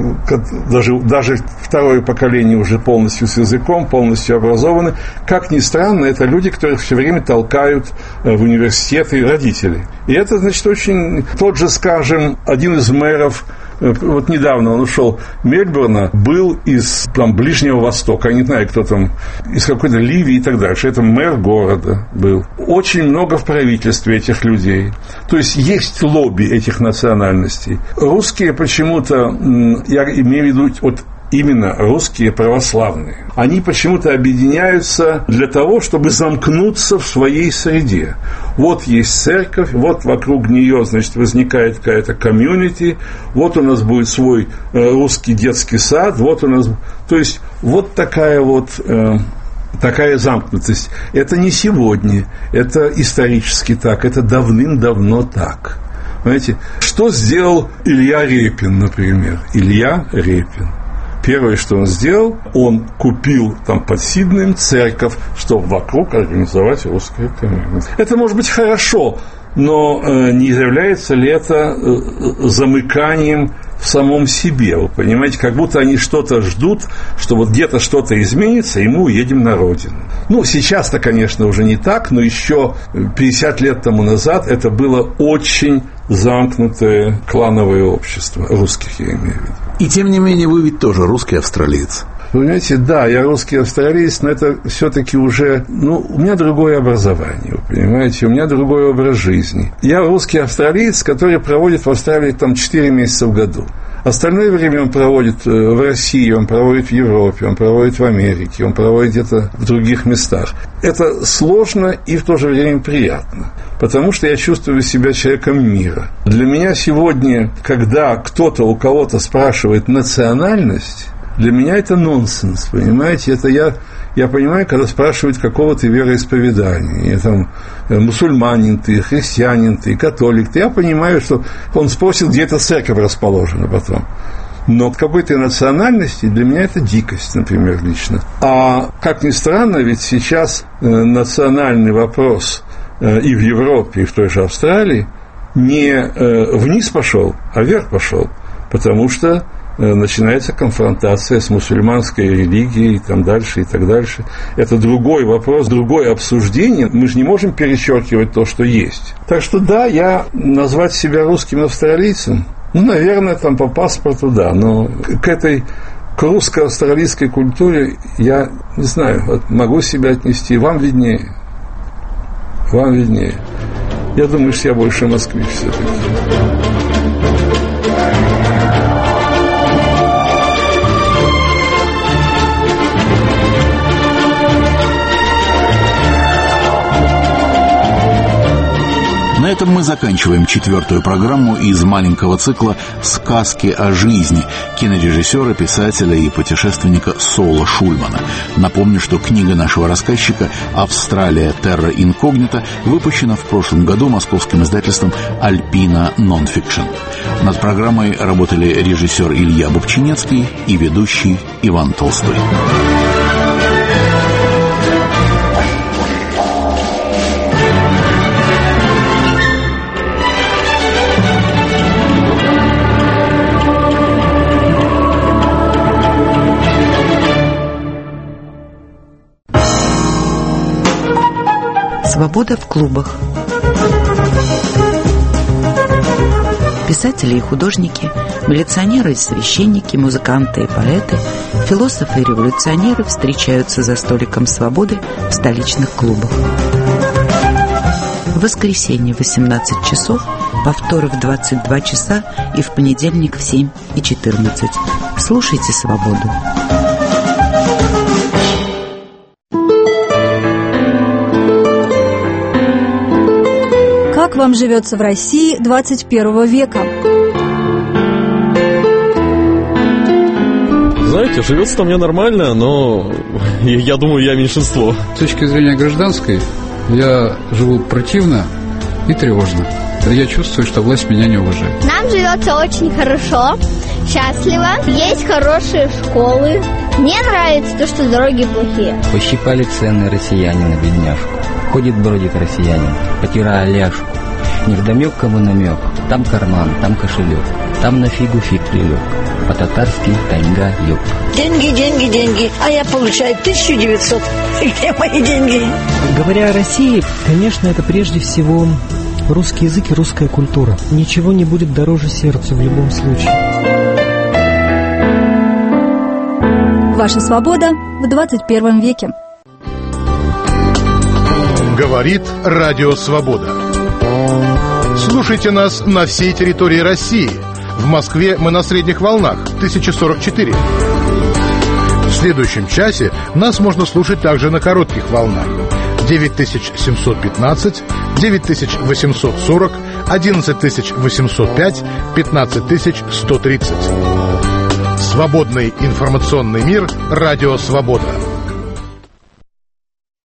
даже второе поколение уже полностью с языком, полностью образованы. Как ни странно, это люди, которых все время толкают в университеты родители. И это, значит, очень... Тот же, скажем, один из мэров, недавно он ушел, Мельбурна, был из Ближнего Востока, я не знаю, кто там, из какой-то Ливии и так дальше. Это мэр города был. Очень много в правительстве этих людей. То есть, есть лобби этих национальностей. Русские почему-то, я имею в виду, именно русские православные, они почему-то объединяются для того, чтобы замкнуться в своей среде. Вот есть церковь, вот вокруг нее, значит, возникает какая-то комьюнити, вот у нас будет свой русский детский сад, вот у нас... То есть, вот такая такая замкнутость. Это не сегодня, это исторически так, это давным-давно так. Понимаете, что сделал Илья Репин, например? Илья Репин. Первое, что он сделал, он купил под Сиднеем церковь, чтобы вокруг организовать русскую комьюнити. Это может быть хорошо, но не является ли это замыканием в самом себе? Вы понимаете, как будто они что-то ждут, что где-то что-то изменится, и мы уедем на родину. Сейчас-то, конечно, уже не так, но еще 50 лет тому назад это было очень замкнутое клановое общество русских, я имею в виду. И тем не менее, вы ведь тоже русский австралиец. Вы понимаете, да, я русский австралиец, но это все-таки уже, у меня другое образование, вы понимаете, у меня другой образ жизни. Я русский австралиец, который проводит в Австралии 4 месяца в году. Остальное время он проводит в России, он проводит в Европе, он проводит в Америке, он проводит где-то в других местах. Это сложно и в то же время приятно, потому что я чувствую себя человеком мира. Для меня сегодня, когда кто-то у кого-то спрашивает национальность, для меня это нонсенс, понимаете? Это я понимаю, когда спрашивают, какого ты вероисповедания, там, мусульманин ты, христианин ты, католик ты, я понимаю, что он спросит, где эта церковь расположена потом. Но какой-то национальности для меня это дикость, например, лично. А, как ни странно, ведь сейчас национальный вопрос и в Европе, и в той же Австралии не вниз пошел, а вверх пошел, потому что начинается конфронтация с мусульманской религией и там дальше, и так дальше. Это другой вопрос, другое обсуждение. Мы же не можем перечеркивать то, что есть. Так что да, я назвать себя русским австралийцем, наверное, там по паспорту, да, но к русско-австралийской культуре я не знаю, могу себя отнести. Вам виднее. Вам виднее. Я думаю, что я больше москвич все-таки. На этом мы заканчиваем 4-ю программу из маленького цикла «Сказки о жизни» кинорежиссера, писателя и путешественника Соула Шульмана. Напомню, что книга нашего рассказчика «Австралия. Терра инкогнита» выпущена в прошлом году московским издательством «Альпина Нонфикшн». Над программой работали режиссер Илья Бобчинецкий и ведущий Иван Толстой. Свобода в клубах. Писатели и художники, милиционеры и священники, музыканты и поэты, философы и революционеры встречаются за столиком свободы в столичных клубах. В воскресенье в 18 часов, повторы в 22 часа и в понедельник в 7 и 14. Слушайте «Свободу». Как вам живется в России 21 века? Знаете, живется-то мне нормально, но я думаю, я меньшинство. С точки зрения гражданской, я живу противно и тревожно. Я чувствую, что власть меня не уважает. Нам живется очень хорошо, счастливо. Есть хорошие школы. Мне нравится то, что дороги плохие. Пощипали цены россияне на бедняжку. Ходит-бродит россиянин, потирая ляжку. Невдомек кому намек, там карман, там кошелек, там на фигу фиг прилег, по-татарски тайга юг. Деньги, деньги, деньги, а я получаю 1900. Где мои деньги? Говоря о России, конечно, это прежде всего русский язык и русская культура. Ничего не будет дороже сердцу в любом случае. Ваша свобода в 21 веке. Говорит Радио Свобода. Слушайте нас на всей территории России. В Москве мы на средних волнах 1044. В следующем часе нас можно слушать также на коротких волнах 9715, 9840, 11805, 15130. Свободный информационный мир. Радио Свобода.